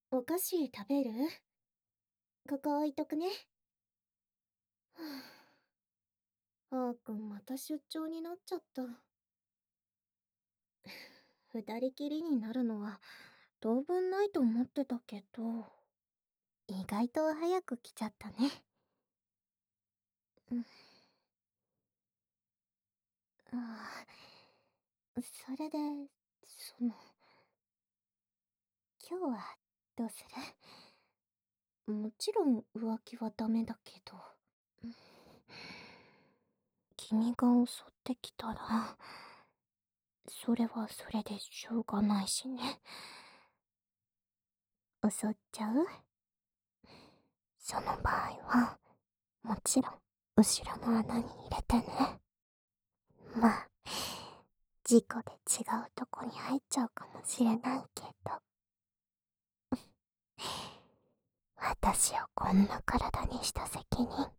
お菓子食べる？ここ置いとくね。はあ、あーくんまた出張になっちゃった。二人きりになるのは当分ないと思ってたけど、意外と早く来ちゃったね。うん、ああ、それで、今日はどうする？もちろん浮気はダメだけど。うん、君が襲ってきたら、それはそれでしょうがないしね。襲っちゃう？その場合は、もちろん、後ろの穴に入れてね。まあ、事故で違うとこに入っちゃうかもしれないけど、私をこんな体にした責任、